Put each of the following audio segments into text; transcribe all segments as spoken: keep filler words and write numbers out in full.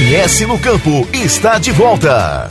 M S no Campo está de volta.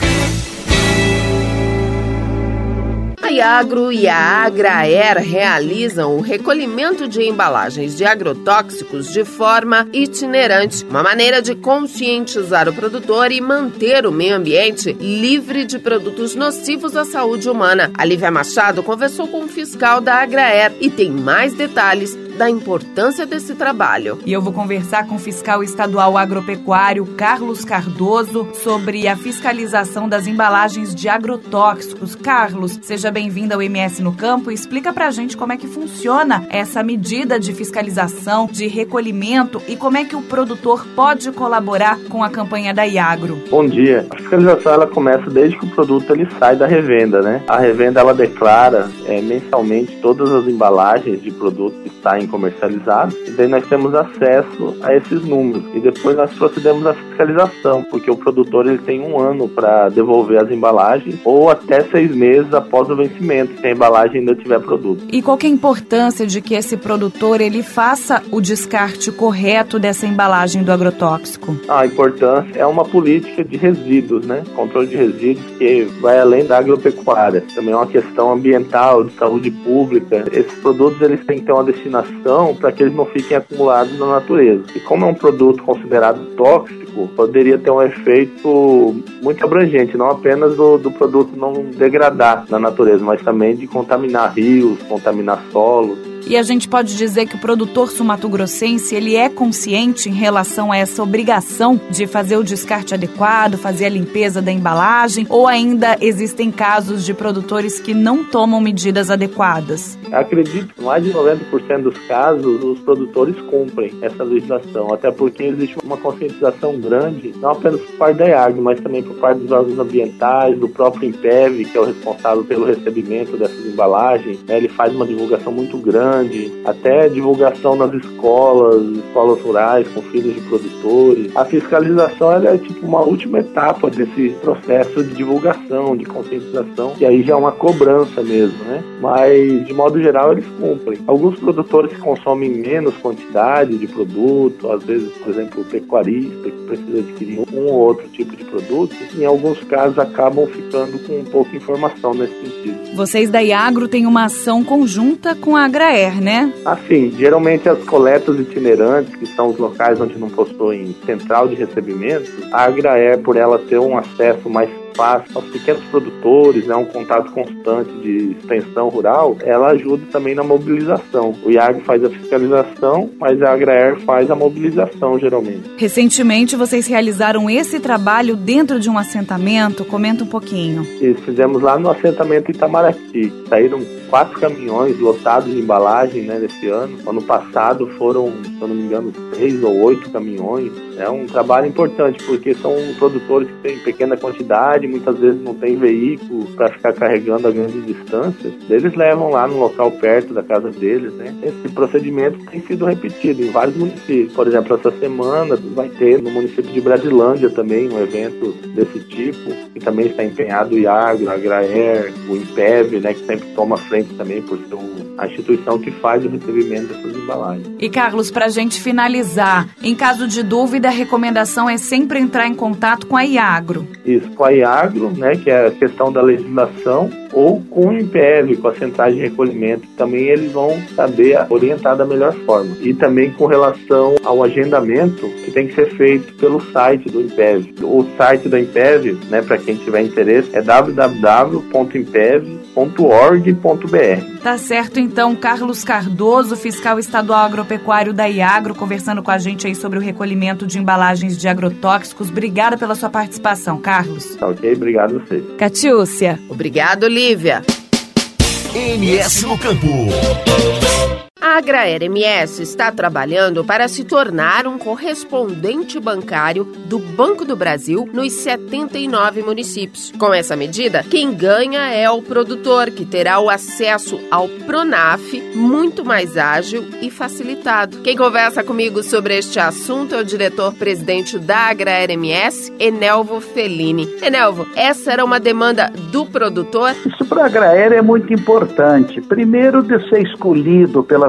A Iagro e a Agraer realizam o recolhimento de embalagens de agrotóxicos de forma itinerante, uma maneira de conscientizar o produtor e manter o meio ambiente livre de produtos nocivos à saúde humana. A Lívia Machado conversou com o fiscal da Agraer e tem mais detalhes da importância desse trabalho. E eu vou conversar com o fiscal estadual agropecuário Carlos Cardoso sobre a fiscalização das embalagens de agrotóxicos. Carlos, seja bem-vindo ao M S no Campo e explica pra gente como é que funciona essa medida de fiscalização, de recolhimento e como é que o produtor pode colaborar com a campanha da Iagro. Bom dia. A fiscalização ela começa desde que o produto ele sai da revenda, né? A revenda ela declara é, mensalmente todas as embalagens de produtos que saem comercializados, e daí nós temos acesso a esses números e depois nós procedemos à fiscalização, porque o produtor ele tem um ano para devolver as embalagens ou até seis meses após o vencimento, se a embalagem ainda tiver produto. E qual que é a importância de que esse produtor ele faça o descarte correto dessa embalagem do agrotóxico? A importância é uma política de resíduos, né? Controle de resíduos que vai além da agropecuária. Também é uma questão ambiental, de saúde pública. Esses produtos eles têm que ter uma destinação para que eles não fiquem acumulados na natureza. E como é um produto considerado tóxico, poderia ter um efeito muito abrangente, não apenas do, do produto não degradar na natureza, mas também de contaminar rios, contaminar solos. E a gente pode dizer que o produtor sul-mato-grossense ele é consciente em relação a essa obrigação de fazer o descarte adequado, fazer a limpeza da embalagem, ou ainda existem casos de produtores que não tomam medidas adequadas? Acredito que mais de noventa por cento dos casos os produtores cumprem essa legislação, até porque existe uma conscientização grande, não apenas por parte da Iagro, mas também por parte dos órgãos ambientais, do próprio INPEV, que é o responsável pelo recebimento dessas embalagens, né? Ele faz uma divulgação muito grande, até divulgação nas escolas, escolas rurais com filhos de produtores. A fiscalização ela é tipo uma última etapa desse processo de divulgação, de conscientização, e aí já é uma cobrança mesmo, né? Mas, de modo geral, eles cumprem. Alguns produtores que consomem menos quantidade de produto, às vezes, por exemplo, o pecuarista que precisa adquirir um ou outro tipo de produto, em alguns casos acabam ficando com pouca informação nesse sentido. Vocês da Iagro têm uma ação conjunta com a Agraer, né? Assim, geralmente as coletas itinerantes, que são os locais onde não possuem central de recebimento, a Agraer, por ela ter um acesso mais fácil aos pequenos produtores, né, um contato constante de extensão rural, ela ajuda também na mobilização. O Iagro faz a fiscalização, mas a Agraer faz a mobilização, geralmente. Recentemente, vocês realizaram esse trabalho dentro de um assentamento? Comenta um pouquinho. Isso, fizemos lá no assentamento Itamaraty. Saíram quatro caminhões lotados de embalagem, né, nesse ano. Ano passado foram, se eu não me engano, seis ou oito caminhões. É um trabalho importante, porque são produtores que têm pequena quantidade, muitas vezes não tem veículo para ficar carregando a grandes distâncias. Eles levam lá no local perto da casa deles, né? Esse procedimento tem sido repetido em vários municípios. Por exemplo, essa semana vai ter no município de Brasilândia também um evento desse tipo, que também está empenhado o Iagro, a Agraer, o INPEV, né, que sempre toma frente também por ser a instituição que faz o recebimento dessas embalagens. E Carlos, para a gente finalizar, em caso de dúvida, a recomendação é sempre entrar em contato com a Iagro. Isso, com a Iagro, né, que é a questão da legislação, ou com o INPEV, com a centrais de recolhimento, também eles vão saber orientar da melhor forma. E também com relação ao agendamento, que tem que ser feito pelo site do INPEV. O site do INPEV, né, para quem tiver interesse, é w w w ponto impev ponto org ponto b r. Tá certo, então, Carlos Cardoso, fiscal estadual agropecuário da Iagro, conversando com a gente aí sobre o recolhimento de embalagens de agrotóxicos. Obrigada pela sua participação, Carlos. Tá ok, obrigado a vocês. Catiúcia. Obrigado, Lívia. M S no Campo. A Agraer M S está trabalhando para se tornar um correspondente bancário do Banco do Brasil nos setenta e nove municípios. Com essa medida, quem ganha é o produtor, que terá o acesso ao Pronaf muito mais ágil e facilitado. Quem conversa comigo sobre este assunto é o diretor-presidente da Agraer M S, Enelvo Fellini. Enelvo, essa era uma demanda do produtor? Isso para a Agraer é muito importante. Primeiro, de ser escolhido pelas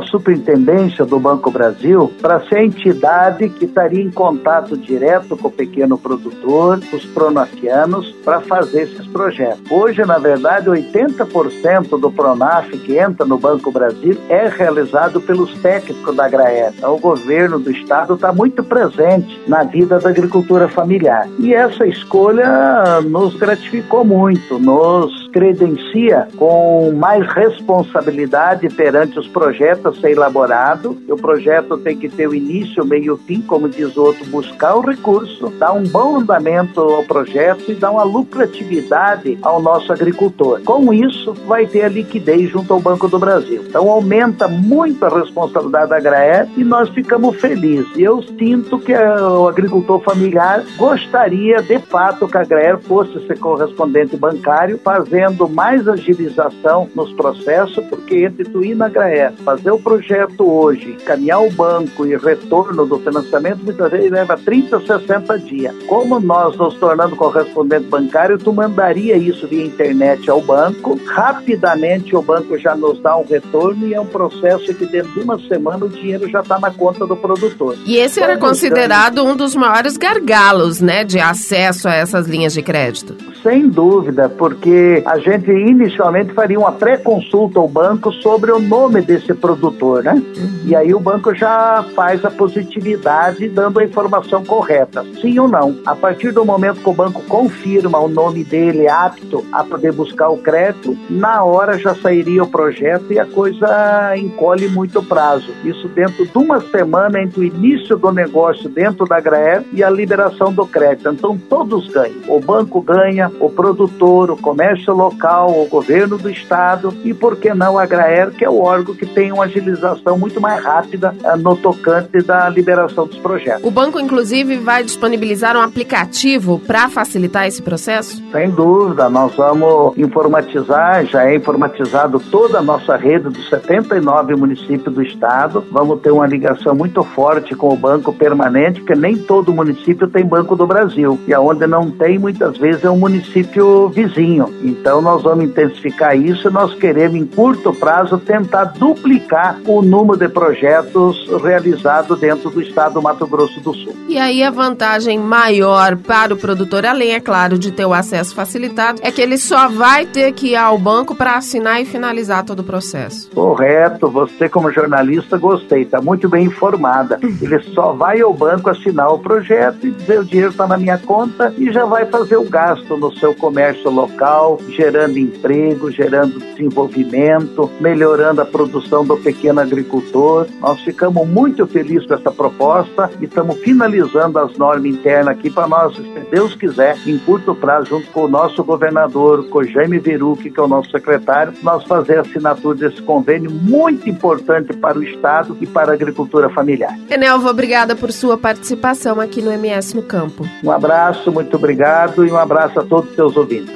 superintendência do Banco Brasil para ser a entidade que estaria em contato direto com o pequeno produtor, os pronafianos, para fazer esses projetos. Hoje, na verdade, oitenta por cento do Pronaf que entra no Banco Brasil é realizado pelos técnicos da Agraer. Então, o governo do estado está muito presente na vida da agricultura familiar. E essa escolha nos gratificou muito, nos credencia com mais responsabilidade perante os projetos a ser elaborado. O projeto tem que ter o início, o meio e o fim, como diz o outro, buscar o recurso, dar um bom andamento ao projeto e dar uma lucratividade ao nosso agricultor. Com isso, vai ter a liquidez junto ao Banco do Brasil. Então, aumenta muito a responsabilidade da Agraer e nós ficamos felizes. Eu sinto que o agricultor familiar gostaria, de fato, que a Agraer fosse ser correspondente bancário, fazendo mais agilização nos processos, porque entre tu ir na Agraer, fazer o projeto hoje, caminhar o banco e retorno do financiamento, muitas vezes leva trinta, sessenta dias. Como nós nos tornando correspondente bancário, tu mandaria isso via internet ao banco, rapidamente o banco já nos dá um retorno e é um processo que dentro de uma semana o dinheiro já está na conta do produtor. E esse era considerado um dos maiores gargalos, né, de acesso a essas linhas de crédito? Sem dúvida, porque a gente inicialmente faria uma pré-consulta ao banco sobre o nome desse produtor, né? Uhum. E aí o banco já faz a positividade dando a informação correta, sim ou não. A partir do momento que o banco confirma o nome dele apto a poder buscar o crédito, na hora já sairia o projeto e a coisa encolhe muito prazo. Isso dentro de uma semana entre o início do negócio dentro da Agraer e a liberação do crédito. Então todos ganham. O banco ganha, o produtor, o comércio local, o governo do estado e, por que não, a Agraer, que é o órgão que tem uma agilização muito mais rápida no tocante da liberação dos projetos. O banco, inclusive, vai disponibilizar um aplicativo para facilitar esse processo? Sem dúvida, nós vamos informatizar, já é informatizado toda a nossa rede dos setenta e nove municípios do estado. Vamos ter uma ligação muito forte com o banco permanente, porque nem todo município tem Banco do Brasil. E aonde não tem, muitas vezes, é um município vizinho. Então, nós vamos intensificar isso e nós queremos, em curto prazo, tentar duplicar o número de projetos realizados dentro do estado do Mato Grosso do Sul. E aí a vantagem maior para o produtor, além, é claro, de ter o acesso facilitado, é que ele só vai ter que ir ao banco para assinar e finalizar todo o processo. Correto, você como jornalista, gostei, está muito bem informada. Ele só vai ao banco assinar o projeto e dizer o dinheiro está na minha conta e já vai fazer o gasto no seu comércio local, gerando emprego, gerando desenvolvimento, melhorando a produção do pequeno agricultor. Nós ficamos muito felizes com essa proposta e estamos finalizando as normas internas aqui para nós, se Deus quiser, em curto prazo, junto com o nosso governador, com o Jaime Verucchi, que é o nosso secretário, nós fazer a assinatura desse convênio muito importante para o estado e para a agricultura familiar. Enelva, obrigada por sua participação aqui no M S no Campo. Um abraço, muito obrigado e um abraço a todos os seus ouvintes.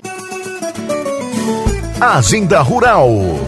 Agenda Rural.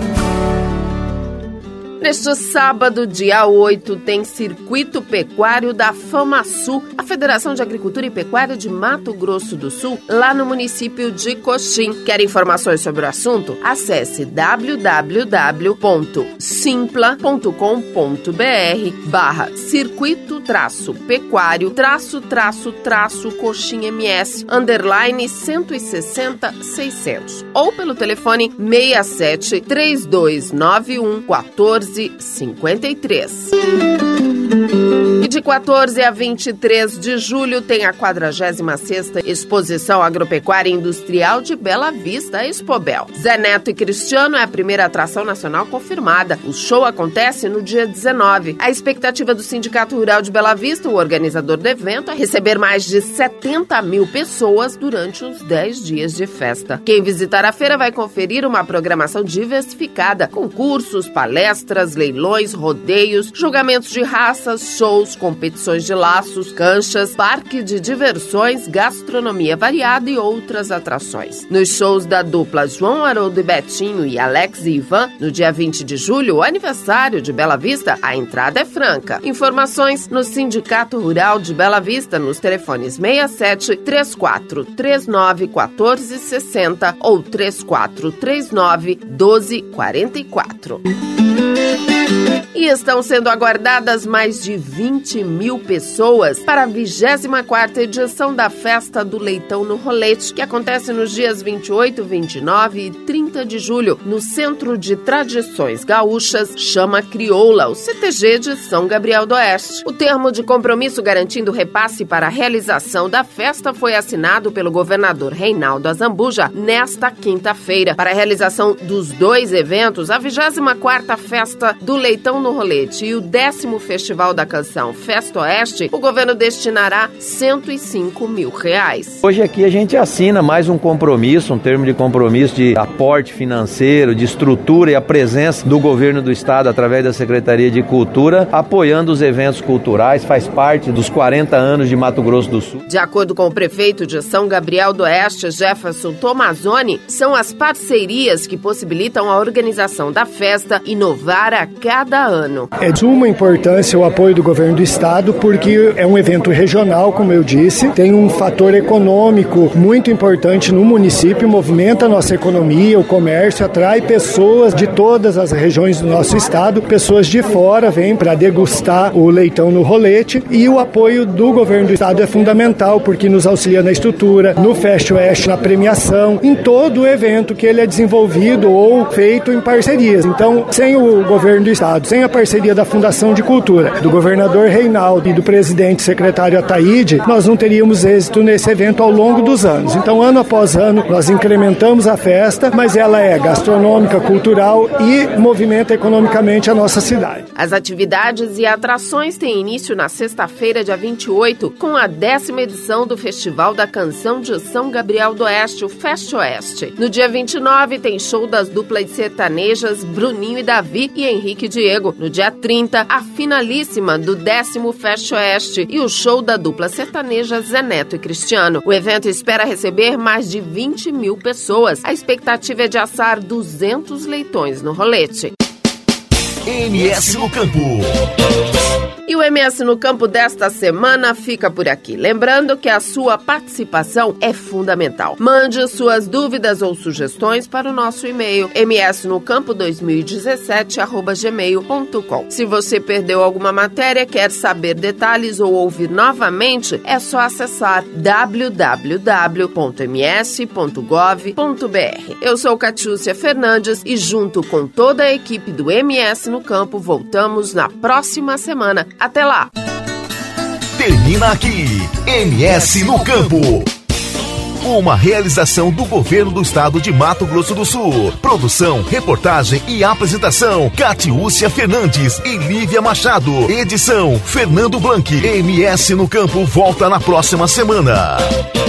Neste sábado, dia oito, tem Circuito Pecuário da FamaSul, a Federação de Agricultura e Pecuária de Mato Grosso do Sul, lá no município de Coxim. Quer informações sobre o assunto? Acesse w w w ponto simpla ponto com ponto b r barra circuito traço pecuário traço traço traço Coxim M S underline cento e sessenta seiscentos ou pelo telefone seis sete três dois nove um quatorze cinquenta e três. E de quatorze a vinte e três de julho tem a quadragésima sexta Exposição Agropecuária Industrial de Bela Vista, Expobel. Zé Neto e Cristiano é a primeira atração nacional confirmada. O show acontece no dia dezenove. A expectativa do Sindicato Rural de Bela Vista, o organizador do evento, é receber mais de setenta mil pessoas durante os dez dias de festa. Quem visitar a feira vai conferir uma programação diversificada, com cursos, palestras, leilões, rodeios, julgamentos de raças, shows, competições de laços, canchas, parque de diversões, gastronomia variada e outras atrações. Nos shows da dupla João Haroldo e Betinho e Alex e Ivan, no dia vinte de julho, o aniversário de Bela Vista, a entrada é franca. Informações no Sindicato Rural de Bela Vista, nos telefones seis sete três quatro três nove um quatro seis zero ou três quatro três nove um dois quatro quatro. E estão sendo aguardadas mais de vinte mil pessoas para a vigésima quarta edição da Festa do Leitão no Rolete, que acontece nos dias vinte e oito, vinte e nove e trinta de julho, no Centro de Tradições Gaúchas Chama Crioula, o C T G de São Gabriel do Oeste. O termo de compromisso garantindo repasse para a realização da festa foi assinado pelo governador Reinaldo Azambuja nesta quinta-feira. Para a realização dos dois eventos, a vigésima quarta Festa do Leitão no Rolete e o décimo Festival da Canção Festa Oeste, o governo destinará cento e cinco mil reais. Hoje aqui a gente assina mais um compromisso, um termo de compromisso de aporte financeiro, de estrutura e a presença do governo do estado através da Secretaria de Cultura, apoiando os eventos culturais, faz parte dos quarenta anos de Mato Grosso do Sul. De acordo com o prefeito de São Gabriel do Oeste, Jefferson Tomazoni, são as parcerias que possibilitam a organização da festa inovar a cada ano. É de suma importância o apoio do governo do estado, porque é um evento regional, como eu disse, tem um fator econômico muito importante no município, movimenta a nossa economia, o comércio, atrai pessoas de todas as regiões do nosso estado, pessoas de fora vêm para degustar o leitão no rolete, e o apoio do governo do estado é fundamental, porque nos auxilia na estrutura, no Festa Oeste, na premiação, em todo o evento que ele é desenvolvido ou feito em parcerias. Então, sem o governo do estado, sem a parceria da Fundação de Cultura, do governador Reinaldo e do presidente secretário Ataíde, nós não teríamos êxito nesse evento ao longo dos anos. Então, ano após ano, nós incrementamos a festa, mas ela é gastronômica, cultural e movimenta economicamente a nossa cidade. As atividades e atrações têm início na sexta-feira, dia vinte e oito, com a décima edição do Festival da Canção de São Gabriel do Oeste, o Festa Oeste. No dia vinte e nove, tem show das duplas sertanejas Bruninho e Davi e Henrique e Diego. No dia trinta, a finalíssima do décimo Festa Oeste e o show da dupla sertaneja Zé Neto e Cristiano. O evento espera receber mais de vinte mil pessoas. A expectativa é de assar duzentos leitões no rolete. M S no Campo. E o M S no Campo desta semana fica por aqui. Lembrando que a sua participação é fundamental. Mande suas dúvidas ou sugestões para o nosso e-mail m s no campo dois mil e dezessete arroba gmail ponto com. Se você perdeu alguma matéria, quer saber detalhes ou ouvir novamente, é só acessar w w w ponto m s ponto gov ponto b r. Eu sou Catiúcia Fernandes e junto com toda a equipe do M S no Campo voltamos na próxima semana. Até lá! Termina aqui, M S no Campo. Uma realização do governo do estado de Mato Grosso do Sul. Produção, reportagem e apresentação, Catiúcia Fernandes e Lívia Machado. Edição, Fernando Blanc. M S no Campo volta na próxima semana.